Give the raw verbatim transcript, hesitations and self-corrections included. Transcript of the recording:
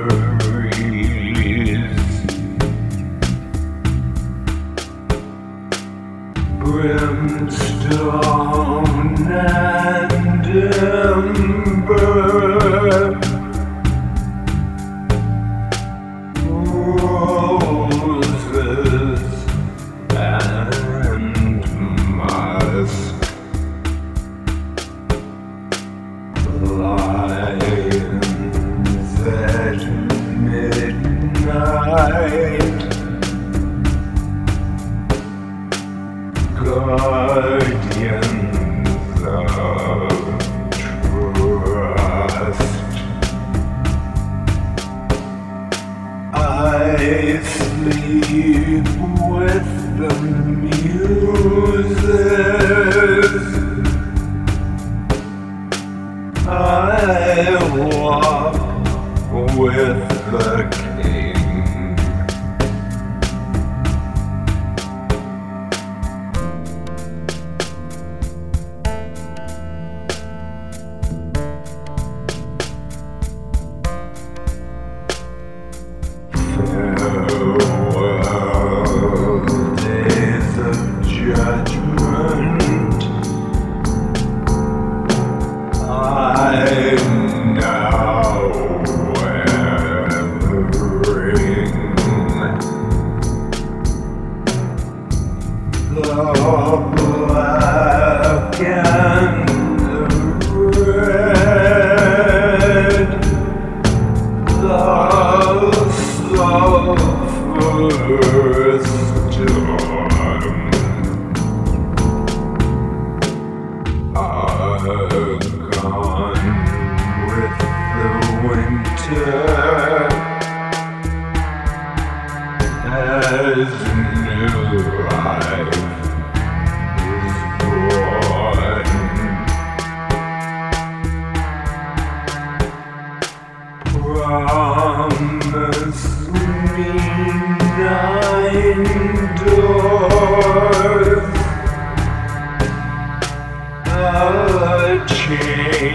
Brimstone and ember, roses and musk, lions at midnight, guardians of trust. I sleep with the muses. I walk with the king. Farewell, days of judgment. I'm now wearing the black and the red, the sulphur storm. I've gone with the winter as new life is born. Promise me nine doors, a chain